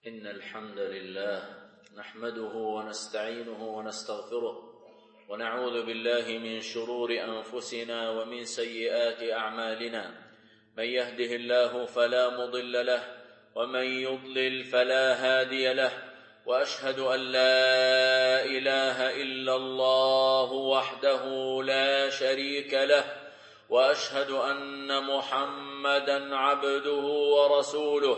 إن الحمد لله نحمده ونستعينه ونستغفره ونعوذ بالله من شرور أنفسنا ومن سيئات أعمالنا. من يهده الله فلا مضل له ومن يضلل فلا هادي له، وأشهد أن لا إله إلا الله وحده لا شريك له، وأشهد أن محمدًا عبده ورسوله.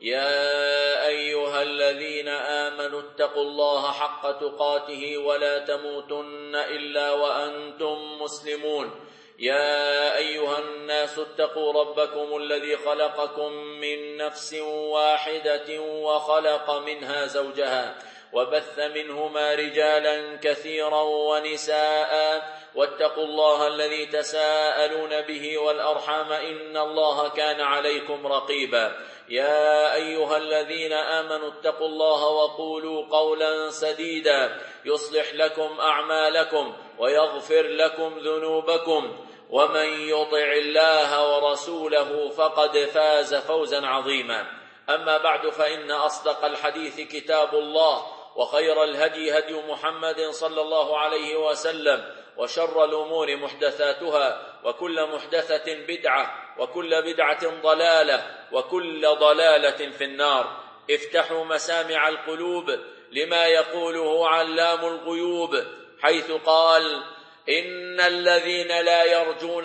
يا أيها الذين آمنوا اتقوا الله حق تقاته ولا تموتن إلا وأنتم مسلمون. يا أيها الناس اتقوا ربكم الذي خلقكم من نفس واحدة وخلق منها زوجها وبث منهما رجالا كثيرا ونساء، واتقوا الله الذي تساءلون به والأرحام إن الله كان عليكم رقيبا. يا أيها الذين آمنوا اتقوا الله وقولوا قولا سديدا يصلح لكم أعمالكم ويغفر لكم ذنوبكم، ومن يطع الله ورسوله فقد فاز فوزا عظيما. أما بعد، فإن أصدق الحديث كتاب الله، وخير الهدي هدي محمد صلى الله عليه وسلم، وشر الأمور محدثاتها، وكل محدثة بدعة، وكل بدعة ضلالة، وكل ضلالة في النار. افتحوا مسامع القلوب لما يقوله علام الغيوب، حيث قال: إن الذين لا يرجون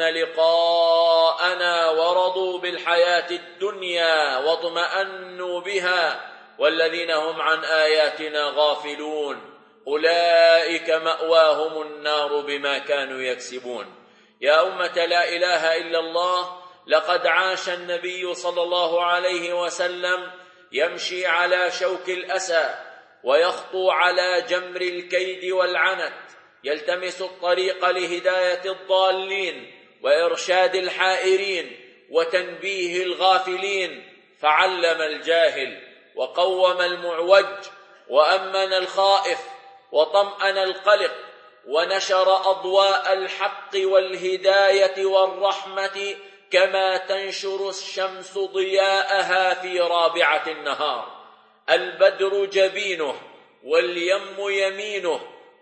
لقاءنا ورضوا بالحياة الدنيا واطمأنوا بها والذين هم عن آياتنا غافلون أولئك مأواهم النار بما كانوا يكسبون. يا أمة لا إله إلا الله، لقد عاش النبي صلى الله عليه وسلم يمشي على شوك الأسى ويخطو على جمر الكيد والعنت، يلتمس الطريق لهداية الضالين وإرشاد الحائرين وتنبيه الغافلين، فعلم الجاهل وقوم المعوج وأمن الخائف وطمأن القلق، ونشر أضواء الحق والهداية والرحمة كما تنشر الشمس ضياءها في رابعة النهار. البدر جبينه واليم يمينه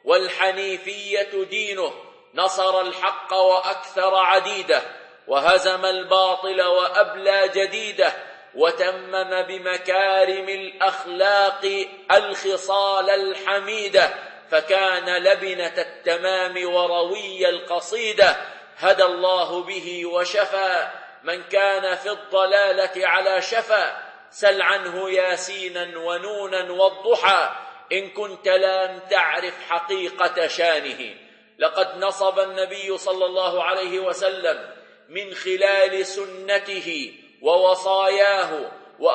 والحنيفية دينه، نصر الحق وأكثر عديده، وهزم الباطل وأبلى جديده، وتمم بمكارم الأخلاق الخصال الحميدة، فكان لبنة التمام وروي القصيدة. هدى الله به وشفى من كان في الضلالة على شفا، سل عنه ياسينا ونونا والضحى إن كنت لم تعرف حقيقة شانه. لقد نصب النبي صلى الله عليه وسلم من خلال سنته ووصاياه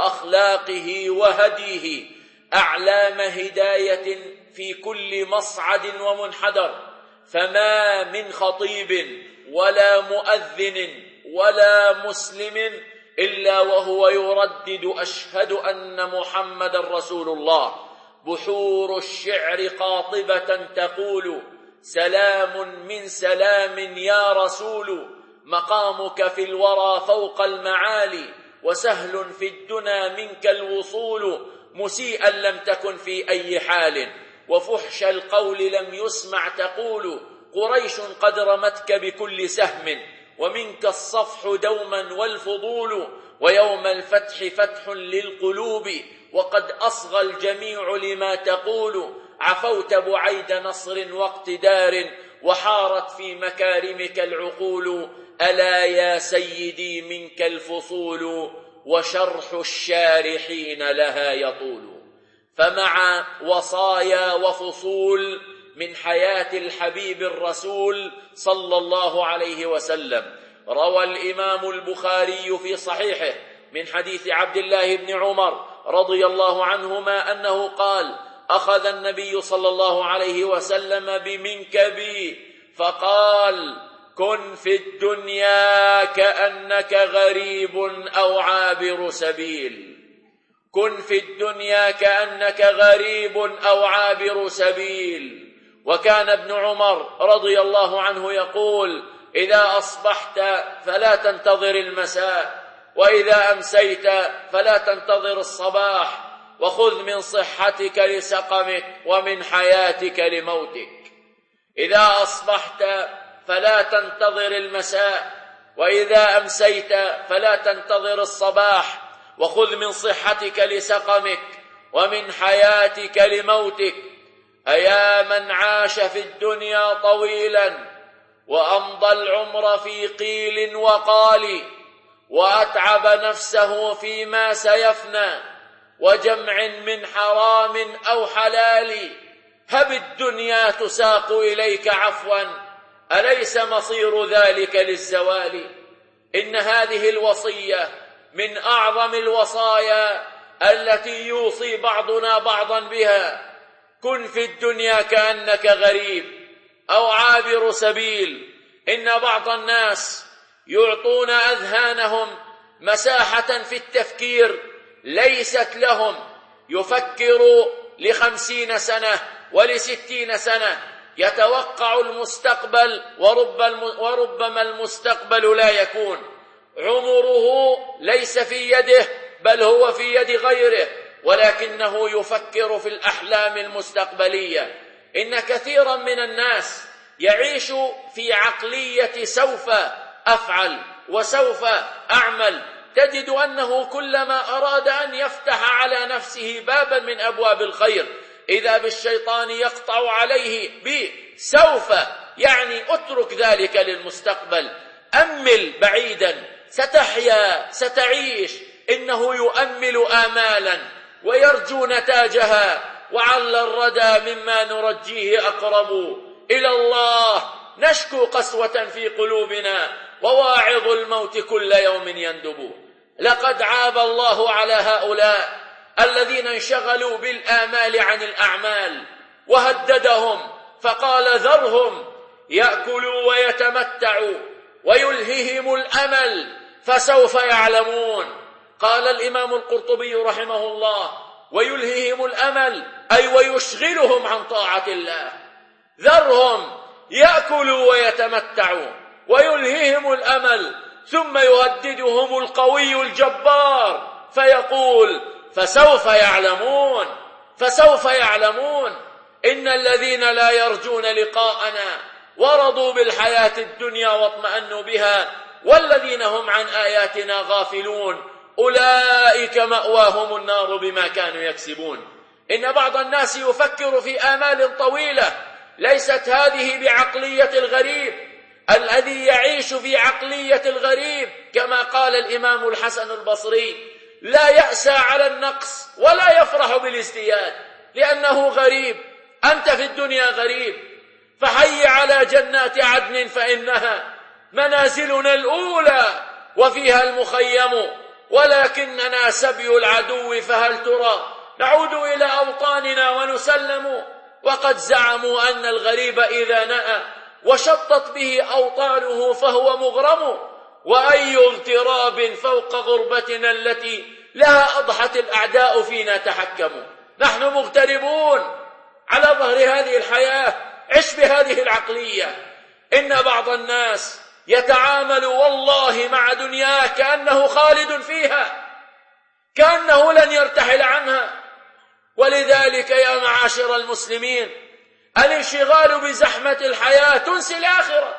وأخلاقه وهديه أعلام هداية في كل مصعد ومنحدر، فما من خطيب ولا مؤذن ولا مسلم إلا وهو يردد أشهد أن محمد رسول الله. بحور الشعر قاطبة تقول: سلام من سلام يا رسول، مقامك في الورى فوق المعالي، وسهل في الدنا منك الوصول، مسيئا لم تكن في أي حال، وفحش القول لم يسمع تقول، قريش قد رمتك بكل سهم، ومنك الصفح دوما والفضول، ويوم الفتح فتح للقلوب، وقد أصغى الجميع لما تقول، عفوت بعيد نصر واقتدار، وحارت في مكارمك العقول، ألا يا سيدي منك الفصول، وشرح الشارحين لها يطول. فمع وصايا وفصول من حياة الحبيب الرسول صلى الله عليه وسلم، روى الإمام البخاري في صحيحه من حديث عبد الله بن عمر رضي الله عنهما أنه قال: أخذ النبي صلى الله عليه وسلم بمنكبي فقال: كن في الدنيا كأنك غريب أو عابر سبيل. كن في الدنيا كأنك غريب أو عابر سبيل. وكان ابن عمر رضي الله عنه يقول: إذا أصبحت فلا تنتظر المساء، وإذا أمسيت فلا تنتظر الصباح، وخذ من صحتك لسقمك ومن حياتك لموتك. إذا أصبحت فلا تنتظر المساء، وإذا أمسيت فلا تنتظر الصباح. وخذ من صحتك لسقمك ومن حياتك لموتك. أيا من عاش في الدنيا طويلا وأمضى العمر في قيل وقال، وأتعب نفسه فيما سيفنى وجمع من حرام أو حلال، هب الدنيا تساق إليك عفوا، أليس مصير ذلك للزوال؟ إن هذه الوصية من أعظم الوصايا التي يوصي بعضنا بعضا بها. كن في الدنيا كأنك غريب أو عابر سبيل. إن بعض الناس يعطون أذهانهم مساحة في التفكير ليست لهم، يفكر ل50 سنة ول60 سنة، يتوقع المستقبل وربما المستقبل لا يكون. عمره ليس في يده بل هو في يد غيره، ولكنه يفكر في الأحلام المستقبلية. إن كثيرا من الناس يعيش في عقلية سوف أفعل وسوف أعمل. تجد أنه كلما أراد أن يفتح على نفسه بابا من أبواب الخير إذا بالشيطان يقطع عليه بسوف، يعني اترك ذلك للمستقبل، أمل بعيدا، ستحيا ستعيش. إنه يؤمل آمالا ويرجو نتاجها، وعل الردى مما نرجيه أقرب إلى الله، نشكو قسوة في قلوبنا وواعظ الموت كل يوم يندب. لقد عاب الله على هؤلاء الذين انشغلوا بالآمال عن الأعمال، وهددهم فقال ذرهم يأكلوا ويتمتعوا ويلههم الأمل فسوف يعلمون. قال الإمام القرطبي رحمه الله: ويلههم الأمل أي ويشغلهم عن طاعة الله. ذرهم يأكلوا ويتمتعوا ويلههم الأمل، ثم يهددهم القوي الجبار فيقول فسوف يعلمون، فسوف يعلمون. إن الذين لا يرجون لقاءنا ورضوا بالحياة الدنيا واطمأنوا بها والذين هم عن آياتنا غافلون أولئك مأواهم النار بما كانوا يكسبون. إن بعض الناس يفكر في آمال طويلة، ليست هذه بعقلية الغريب. الذي يعيش في عقلية الغريب كما قال الإمام الحسن البصري: لا يأسى على النقص ولا يفرح بالازدياد، لأنه غريب. أنت في الدنيا غريب، فحي على جنات عدن فإنها منازلنا الأولى وفيها المخيم، ولكننا سبي العدو، فهل ترى نعود إلى أوطاننا ونسلم. وقد زعموا أن الغريب إذا نأى وشطت به أوطانه فهو مغرم، وأي اغتراب فوق غربتنا التي لها أضحت الأعداء فينا تحكموا. نحن مغتربون على ظهر هذه الحياة، عش بهذه العقلية. إن بعض الناس يتعامل والله مع دنياه كأنه خالد فيها، كأنه لن يرتحل عنها. ولذلك يا معاشر المسلمين، الانشغال بزحمة الحياة تنسي الآخرة.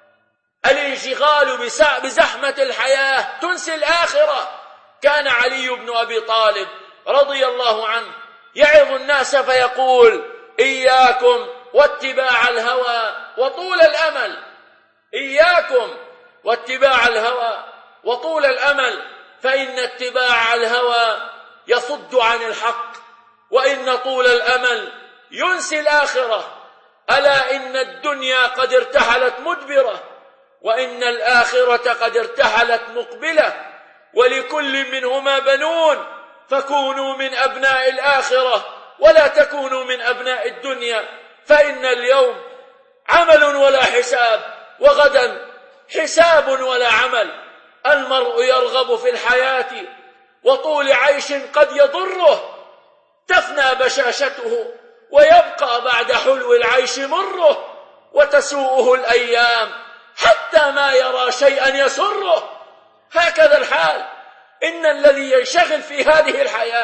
الانشغال بزحمة الحياة تنسي الآخرة. كان علي بن أبي طالب رضي الله عنه يعظ الناس فيقول: إياكم واتباع الهوى وطول الأمل، إياكم واتباع الهوى وطول الأمل، فإن اتباع الهوى يصد عن الحق، وإن طول الأمل ينسي الآخرة. ألا إن الدنيا قد ارتحلت مدبرة، وإن الآخرة قد ارتحلت مقبلة، ولكل منهما بنون، فكونوا من أبناء الآخرة ولا تكونوا من أبناء الدنيا، فإن اليوم عمل ولا حساب، وغدا حساب ولا عمل. المرء يرغب في الحياة وطول عيش قد يضره، تفنى بشاشته ويبقى بعد حلو العيش مره، وتسوءه الأيام حتى ما يرى شيئا يسره. هكذا الحال. إن الذي ينشغل في هذه الحياة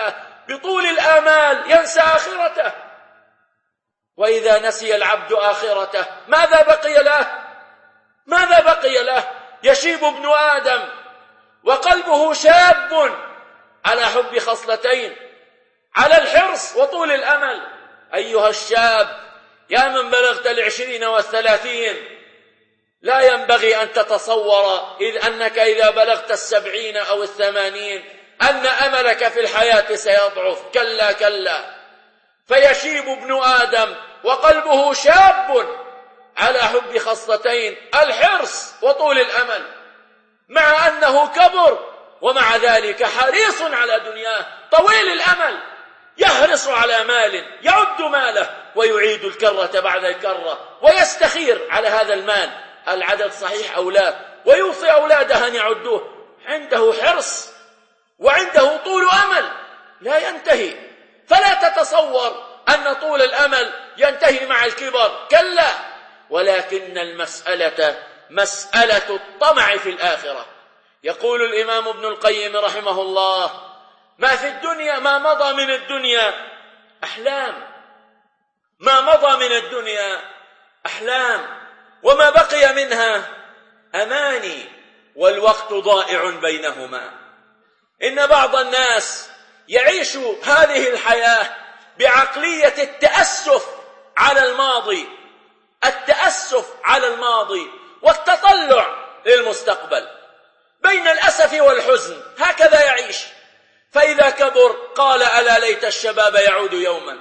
بطول الآمال ينسى آخرته. وإذا نسي العبد آخرته ماذا بقي له؟ ماذا بقي له؟ يشيب ابن آدم وقلبه شاب على حب خصلتين، على الحرص وطول الأمل. أيها الشاب يا من بلغت 20 و30، لا ينبغي أن تتصور أنك إذا بلغت 70 أو 80 أن أملك في الحياة سيضعف. كلا كلا، فيشيب ابن آدم وقلبه شاب على حب خصلتين، الحرص وطول الأمل، مع أنه كبر ومع ذلك حريص على دنياه، طويل الأمل، يحرص على مال، يعد ماله ويعيد الكرة بعد الكرة، ويستخير على هذا المال العدد صحيح أو لا، ويوصي أولاده أن يعدوه. عنده حرص وعنده طول أمل لا ينتهي. فلا تتصور أن طول الأمل ينتهي مع الكبر، كلا، ولكن المسألة مسألة الطمع في الآخرة. يقول الإمام ابن القيم رحمه الله: ما في الدنيا، ما مضى من الدنيا أحلام، ما مضى من الدنيا أحلام، وما بقي منها أماني، والوقت ضائع بينهما. إن بعض الناس يعيش هذه الحياة بعقلية التأسف على الماضي، التأسف على الماضي والتطلع للمستقبل، بين الأسف والحزن، هكذا يعيش. فإذا كبر قال: ألا ليت الشباب يعود يوما.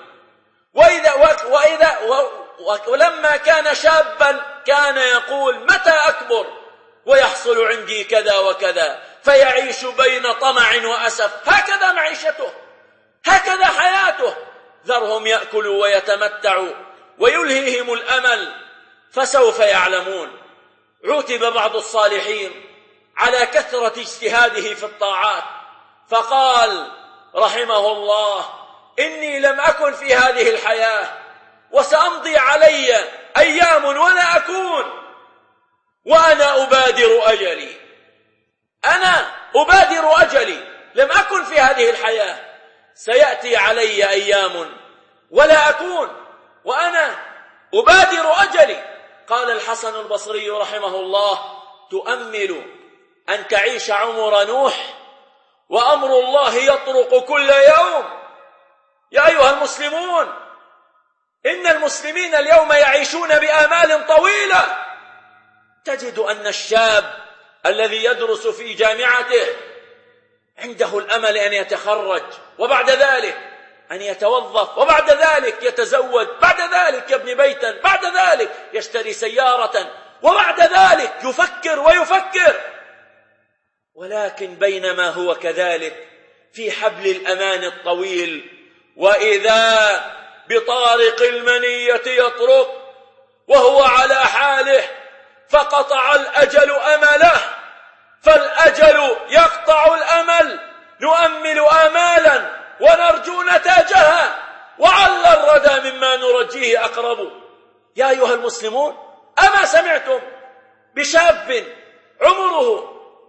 ولما كان شابا كان يقول: متى أكبر ويحصل عندي كذا وكذا، فيعيش بين طمع وأسف. هكذا معيشته، هكذا حياته. ذرهم يأكلوا ويتمتعوا ويلهيهم الأمل فسوف يعلمون. عوتب بعض الصالحين على كثرة اجتهاده في الطاعات، فقال رحمه الله: إني لم أكن في هذه الحياة، وسأمضي علي أيام ولا أكون، وأنا أبادر أجلي. أنا أبادر أجلي، لم أكن في هذه الحياة، سيأتي علي أيام ولا أكون، وأنا أبادر أجلي. قال الحسن البصري رحمه الله: تؤمل أن تعيش عمر نوح وأمر الله يطرق كل يوم. يا أيها المسلمون، إن المسلمين اليوم يعيشون بآمال طويلة. تجد أن الشاب الذي يدرس في جامعته عنده الأمل أن يتخرج، وبعد ذلك أن يتوظف، وبعد ذلك يتزوج، بعد ذلك يبني بيتا، بعد ذلك يشتري سيارة، وبعد ذلك يفكر ويفكر. ولكن بينما هو كذلك في حبل الأمان الطويل، وإذا بطارق المنية يطرق وهو على حاله، فقطع الأجل أمله، فالأجل يقطع الأمل. نؤمل آمالا ونرجو نتاجها، وعل الردى مما نرجيه أقرب. يا أيها المسلمون، أما سمعتم بشاب عمره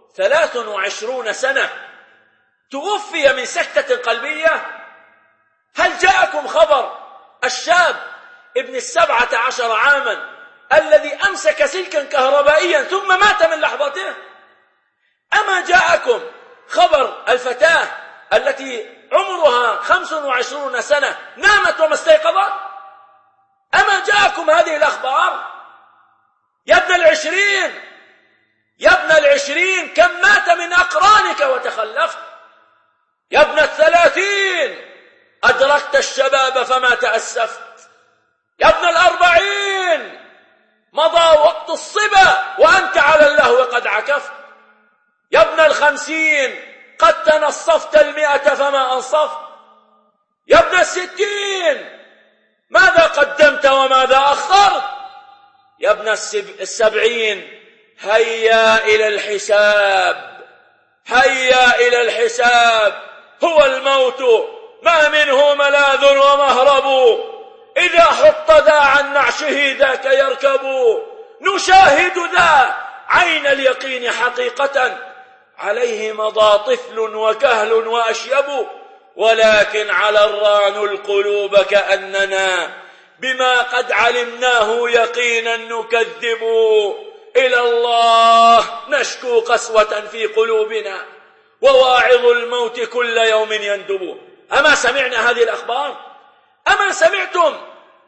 23 سنة توفي من سكتة قلبية؟ هل جاءكم خبر الشاب ابن 17 عاما الذي أمسك سلكا كهربائيا ثم مات من لحظته؟ أما جاءكم خبر الفتاة التي عمرها 25 سنة نامت وما استيقظت؟ أما جاءكم هذه الأخبار؟ يا ابن 20، يا ابن 20، كم مات من أقرانك وتخلفت؟ يا ابن 30، أدركت الشباب فما تأسفت؟ يا ابن 40، مضى وقت الصبا وأنت على اللهو قد عكفت. يا ابن 50، قد تنصفت 100 فما أنصفت. يا ابن 60، ماذا قدمت وماذا أخرت؟ يا ابن 70، هيا إلى الحساب، هيا إلى الحساب. هو الموت ما منه ملاذ ومهرب، إذا حط ذا عن نعشه ذاك يركب. نشاهد ذا عين اليقين حقيقة، عليه مضى طفل وكهل وأشيب. ولكن على الران القلوب كأننا بما قد علمناه يقينا نكذب إلى الله نشكو قسوة في قلوبنا وواعظ الموت كل يوم يندب. أما سمعنا هذه الأخبار؟ أما سمعتم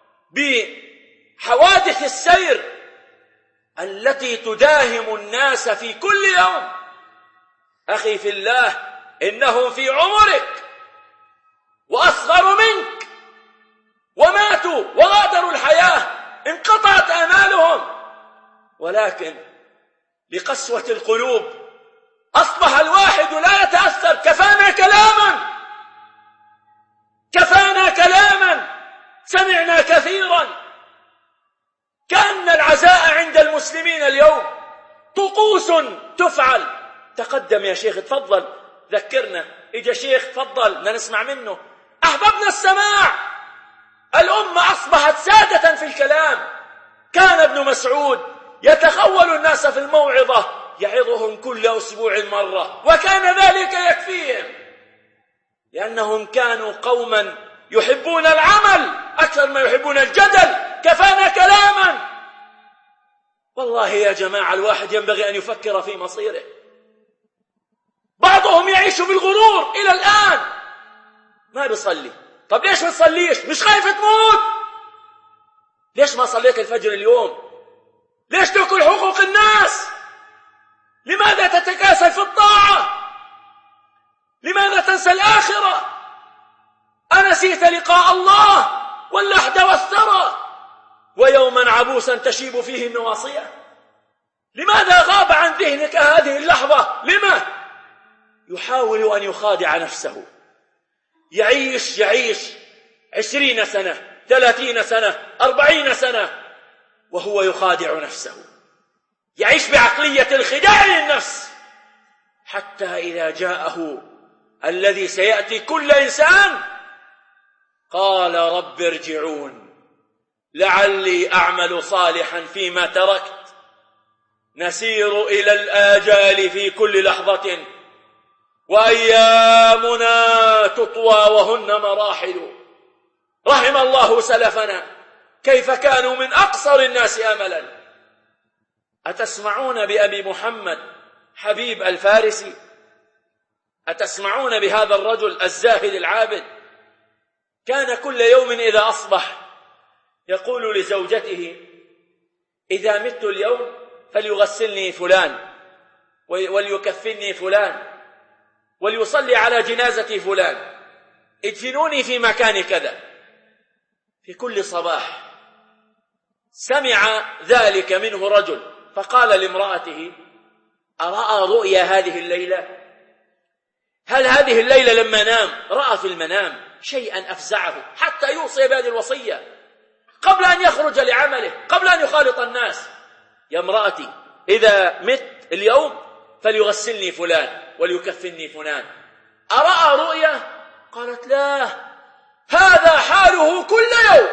بحوادث السير التي تداهم الناس في كل يوم؟ أخي في الله، إنهم في عمرك وأصغر منك وماتوا وغادروا الحياة، انقطعت آمالهم، ولكن لقسوة القلوب أصبح الواحد لا يتأثر. كفانا كلاما، كفانا كلاما، سمعنا كثيرا. كأن العزاء عند المسلمين اليوم طقوس تفعل. تقدم يا شيخ، تفضل، ذكرنا. إجا شيخ، تفضل نسمع منه. أحببنا السماع. الأمة أصبحت سادة في الكلام. كان ابن مسعود يتخول الناس في الموعظة، يعظهم كل أسبوع مرة، وكان ذلك يكفيهم، لأنهم كانوا قوما يحبون العمل أكثر ما يحبون الجدل. كفانا كلاما. والله يا جماعة، الواحد ينبغي أن يفكر في مصيره. بعضهم يعيش بالغرور إلى الآن، ما بيصلي. طب ليش ما تصليش؟ مش خايف تموت؟ ليش ما صليت الفجر اليوم؟ ليش تأكل حقوق الناس؟ لماذا تتكاسل في الطاعة؟ لماذا تنسى الآخرة؟ أنسيت لقاء الله واللحد والثرى ويوما عبوسا تشيب فيه النواصية؟ لماذا غاب عن ذهنك هذه اللحظة؟ لما؟ يحاول أن يخادع نفسه، يعيش 20 سنة 30 سنة 40 سنة وهو يخادع نفسه، يعيش بعقلية الخداع للنفس، حتى إذا جاءه الذي سيأتي كل إنسان قال رب ارجعون لعلي أعمل صالحا فيما تركت. نسير إلى الآجال في كل لحظة وأيامنا تطوى وهن مراحل. رحم الله سلفنا كيف كانوا من أقصر الناس أملا. أتسمعون بأبي محمد حبيب الفارسي؟ أتسمعون بهذا الرجل الزاهد العابد؟ كان كل يوم إذا أصبح يقول لزوجته: إذا مت اليوم فليغسلني فلان وليكفني فلان وليصلي على جنازة فلان، ادفنوني في مكان كذا. في كل صباح سمع ذلك منه رجل فقال لامرأته: أرأى رؤيا هذه الليلة؟ هل هذه الليلة لما نام رأى في المنام شيئا أفزعه حتى يوصي بهذه الوصية قبل أن يخرج لعمله، قبل أن يخالط الناس؟ يا امرأتي، إذا مت اليوم فليغسلني فلان وليكفني فلان. أرأى رؤيا؟ قالت: لا، هذا حاله كل يوم،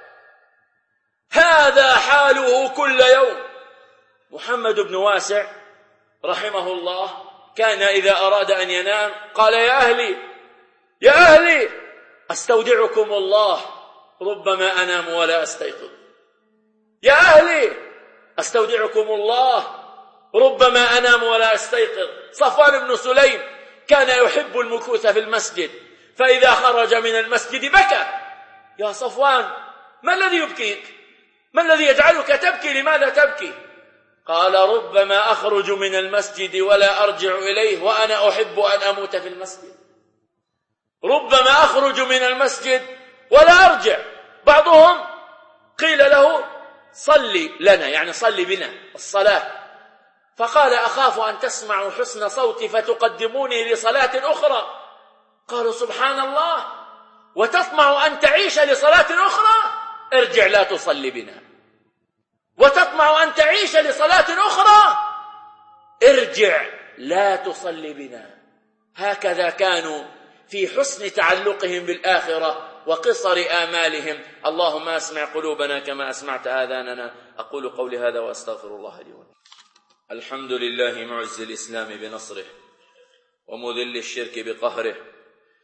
هذا حاله كل يوم. محمد بن واسع رحمه الله كان إذا أراد أن ينام قال: يا أهلي أستودعكم الله، ربما أنام ولا أستيقظ. يا أهلي أستودعكم الله، ربما أنام ولا أستيقظ. صفوان بن سليم كان يحب المكوث في المسجد، فإذا خرج من المسجد بكى: يا صفوان، ما الذي يبكيك؟ ما الذي يجعلك تبكي؟ لماذا تبكي؟ قال: ربما أخرج من المسجد ولا أرجع إليه وأنا أحب أن أموت في المسجد. ربما أخرج من المسجد ولا أرجع. بعضهم قيل له: صلي لنا، يعني صلي بنا الصلاة. فقال: أخاف أن تسمعوا حسن صوتي فتقدموني لصلاة أخرى. قالوا: سبحان الله، وتطمع أن تعيش لصلاة أخرى؟ ارجع لا تصلي بنا. وتطمع أن تعيش لصلاة أخرى؟ ارجع لا تصلي بنا. هكذا كانوا في حسن تعلقهم بالآخرة وقصر آمالهم. اللهم اسمع قلوبنا كما أسمعت آذاننا. أقول قولي هذا وأستغفر الله لي ولكم. الحمد لله معز الإسلام بنصره ومذل الشرك بقهره،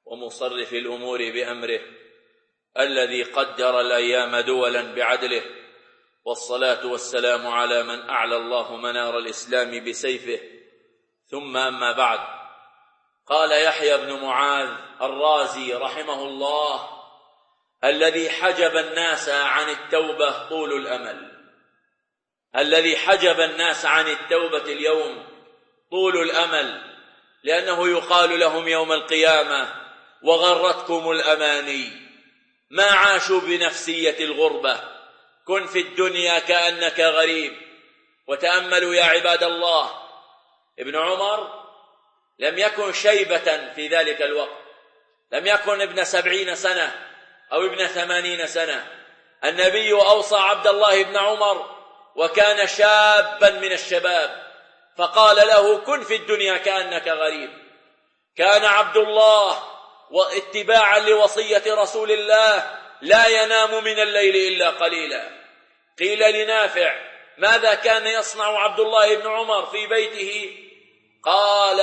ومصرف الأمور بأمره الذي قدر الأيام دولا بعدله، والصلاة والسلام على من أعلى الله منار الإسلام بسيفه. ثم أما بعد، قال يحيى بن معاذ الرازي رحمه الله: الذي حجب الناس عن التوبة طول الأمل. الذي حجب الناس عن التوبة اليوم طول الأمل، لأنه يقال لهم يوم القيامة: وغرتكم الأماني. ما عاشوا بنفسية الغربة. كن في الدنيا كأنك غريب. وتأملوا يا عباد الله، ابن عمر لم يكن شيبة في ذلك الوقت، لم يكن ابن 70 سنة أو ابن 80 سنة. النبي أوصى عبد الله بن عمر وكان شابا من الشباب، فقال له: كن في الدنيا كأنك غريب. كان عبد الله واتباعا لوصية رسول الله لا ينام من الليل إلا قليلا. قيل لنافع: ماذا كان يصنع عبد الله بن عمر في بيته؟ قال: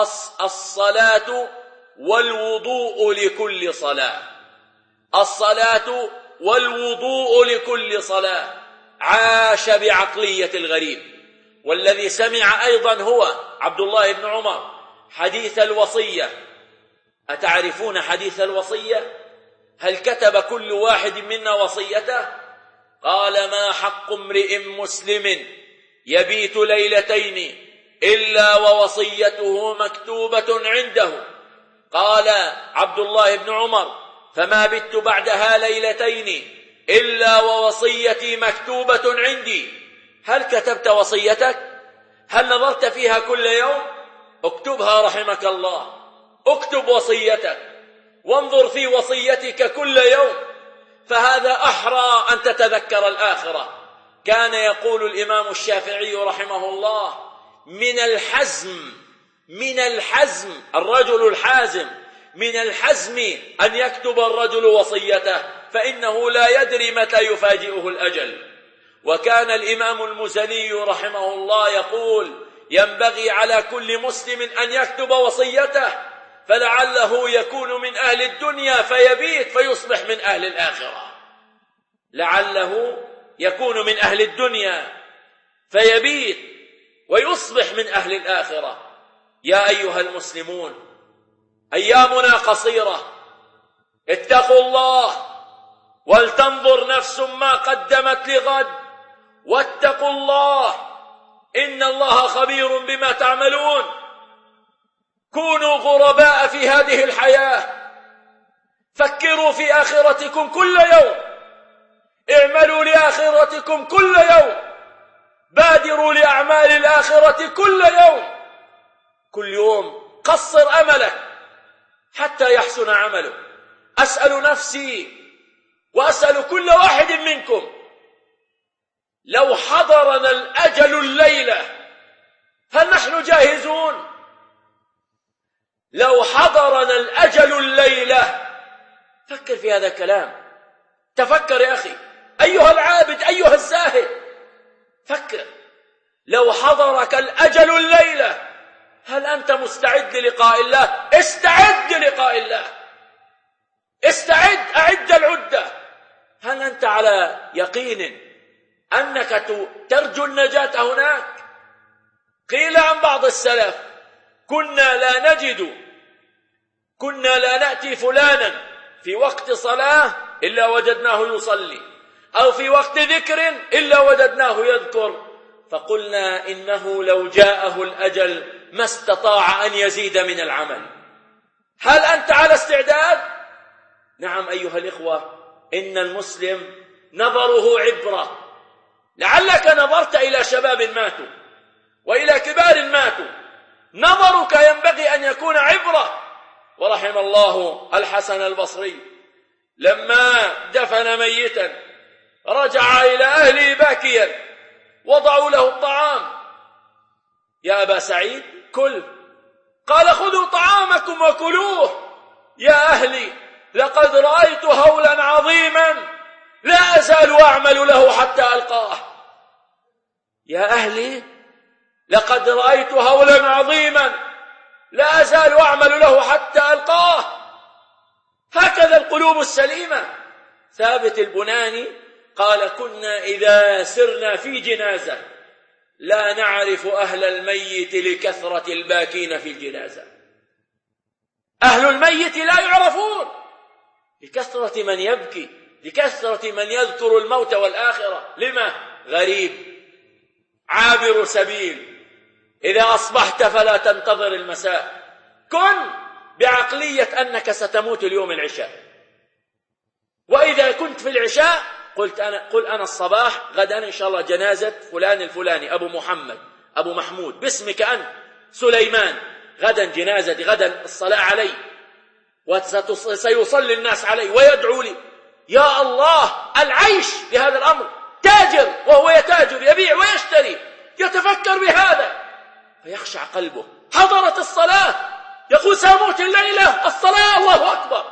الصلاة والوضوء لكل صلاة. الصلاة والوضوء لكل صلاة. عاش بعقلية الغريب. والذي سمع أيضا هو عبد الله بن عمر حديث الوصية. أتعرفون حديث الوصية؟ هل كتب كل واحد منا وصيته؟ قال: ما حق امرئ مسلم يبيت ليلتين إلا ووصيته مكتوبة عنده. قال عبد الله بن عمر: فما بت بعدها ليلتين إلا ووصيتي مكتوبة عندي. هل كتبت وصيتك؟ هل نظرت فيها كل يوم؟ اكتبها رحمك الله. اكتب وصيتك وانظر في وصيتك كل يوم، فهذا أحرى أن تتذكر الآخرة. كان يقول الإمام الشافعي رحمه الله: من الحزم الرجل الحازم، من الحزم أن يكتب الرجل وصيته، فإنه لا يدري متى يفاجئه الأجل. وكان الإمام المزني رحمه الله يقول: ينبغي على كل مسلم أن يكتب وصيته، فلعله يكون من أهل الدنيا فيبيت فيصبح من أهل الآخرة. لعله يكون من أهل الدنيا فيبيت ويصبح من أهل الآخرة. يا أيها المسلمون، أيامنا قصيرة، اتقوا الله ولتنظر نفس ما قدمت لغد، واتقوا الله إن الله خبير بما تعملون. كونوا غرباء في هذه الحياة، فكروا في آخرتكم كل يوم، اعملوا لآخرتكم كل يوم، بادروا لأعمال الآخرة كل يوم. كل يوم قصر أملك حتى يحسن عمله. أسأل نفسي وأسأل كل واحد منكم: لو حضرنا الأجل الليلة هل نحن جاهزون؟ لو حضرنا الأجل الليلة، فكر في هذا الكلام. تفكر يا أخي، أيها العابد، أيها الزاهد، فكر. لو حضرك الأجل الليلة هل أنت مستعد للقاء الله؟ استعد للقاء الله، استعد، أعد العدة. هل أنت على يقين أنك ترجو النجاة هناك؟ قيل عن بعض السلف: كنا لا نأتي فلانا في وقت صلاة إلا وجدناه يصلي، أو في وقت ذكر إلا وجدناه يذكر، فقلنا إنه لو جاءه الأجل ما استطاع أن يزيد من العمل. هل أنت على استعداد؟ نعم أيها الإخوة، إن المسلم نظره عبرة. لعلك نظرت إلى شباب ماتوا وإلى كبار ماتوا، نظرك ينبغي أن يكون عبرة. ورحم الله الحسن البصري لما دفن ميتا رجع إلى أهله باكيا، وضعوا له الطعام: يا أبا سعيد كل. قال: خذوا طعامكم وكلوه. يا أهلي لقد رأيت هولا عظيما لا أزال أعمل له حتى ألقاه. يا أهلي لقد رأيت هولا عظيما لا أزال أعمل له حتى ألقاه. هكذا القلوب السليمة. ثابت البناني قال: كنا إذا سرنا في جنازة لا نعرف أهل الميت لكثرة الباكين في الجنازة. أهل الميت لا يعرفون لكثرة من يبكي، لكثرة من يذكر الموت والآخرة. لما؟ غريب، عابر سبيل. إذا أصبحت فلا تنتظر المساء، كن بعقلية أنك ستموت اليوم العشاء. وإذا كنت في العشاء قل أنا الصباح غدا إن شاء الله جنازة فلان الفلاني، أبو محمد، أبو محمود، باسمك أنت سليمان، غدا جنازتي، غدا الصلاة علي، وسيصلي الناس علي ويدعو لي. يا الله، العيش بهذا الأمر. تاجر وهو يتاجر، يبيع ويشتري، يتفكر بهذا فيخشع قلبه. حضرت الصلاة يقول: ساموت الليلة، الصلاة، الله أكبر.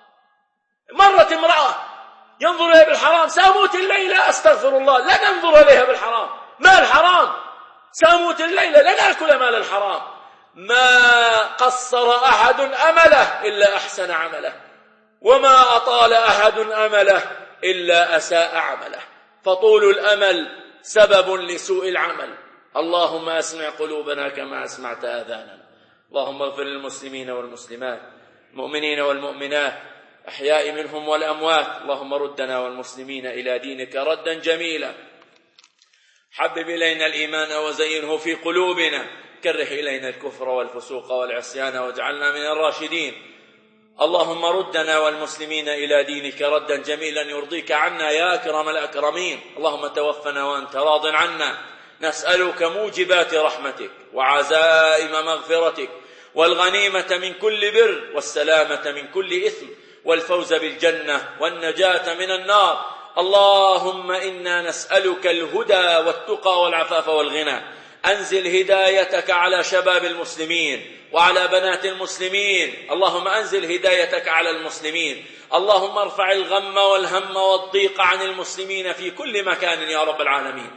مرت امرأة ينظر إليها بالحرام: ساموت الليلة، أستغفر الله، لا ننظر إليها بالحرام. ما الحرام؟ ساموت الليلة، لا نأكل مال الحرام. ما قصر أحد أمله إلا أحسن عمله، وما أطال أحد أمله إلا أساء عمله. فطول الأمل سبب لسوء العمل. اللهم أسمع قلوبنا كما أسمعت آذاننا. اللهم اغفر للمسلمين والمسلمات، المؤمنين والمؤمنات، أحياء منهم والأموات. اللهم ردنا والمسلمين إلى دينك ردا جميلا. حبب إلينا الإيمان وزينه في قلوبنا، كره إلينا الكفر والفسوق والعصيان واجعلنا من الراشدين. اللهم ردنا والمسلمين إلى دينك ردا جميلا يرضيك عنا يا أكرم الأكرمين. اللهم توفنا وأنت راض عنا. نسألك موجبات رحمتك وعزائم مغفرتك والغنيمة من كل بر والسلامة من كل إثم والفوز بالجنة والنجاة من النار. اللهم إنا نسألك الهدى والتقى والعفاف والغنى. أنزل هدايتك على شباب المسلمين وعلى بنات المسلمين. اللهم أنزل هدايتك على المسلمين. اللهم ارفع الغم والهم والضيق عن المسلمين في كل مكان يا رب العالمين.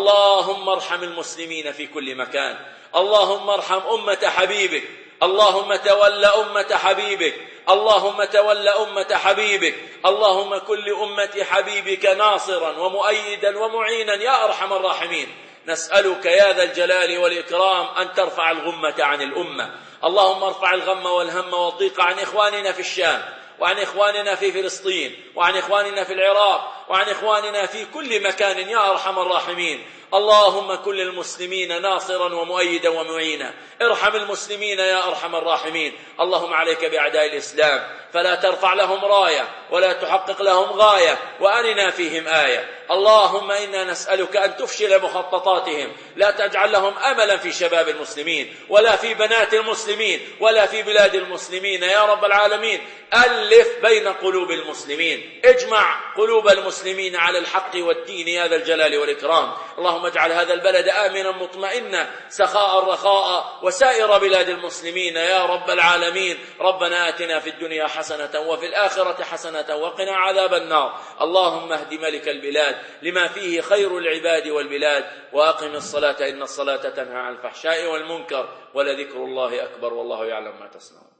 اللهم ارحم المسلمين في كل مكان. اللهم ارحم أمة حبيبك. اللهم تول أمة حبيبك. اللهم تول أمة حبيبك. اللهم كل أمة حبيبك ناصرا ومؤيدا ومعينا يا أرحم الراحمين. نسألك يا ذا الجلال والإكرام أن ترفع الغمة عن الأمة. اللهم ارفع الغم والهم والضيق عن إخواننا في الشام، وعن إخواننا في فلسطين، وعن إخواننا في العراق، وعن إخواننا في كل مكان يا أرحم الراحمين. اللهم كن المسلمين ناصرا ومؤيدا ومعينا. ارحم المسلمين يا أرحم الراحمين. اللهم عليك بأعداء الإسلام، فلا ترفع لهم راية ولا تحقق لهم غاية، وأرنا فيهم آية. اللهم إنا نسألك أن تفشل مخططاتهم، لا تجعل لهم أملا في شباب المسلمين ولا في بنات المسلمين ولا في بلاد المسلمين يا رب العالمين. ألف بين قلوب المسلمين، اجمع قلوب المسلمين على الحق والدين يا ذا الجلال والإكرام. اللهم اجعل هذا البلد آمنا مطمئنا سخاء رخاء، وسائر بلاد المسلمين يا رب العالمين. ربنا آتنا في الدنيا حسنة وفي الآخرة حسنة وقنا عذاب النار. اللهم اهد ملك البلاد لما فيه خير العباد والبلاد، وأقم الصلاة إن الصلاة تنهى عن الفحشاء والمنكر، ولذكر الله أكبر والله يعلم ما تصنعون.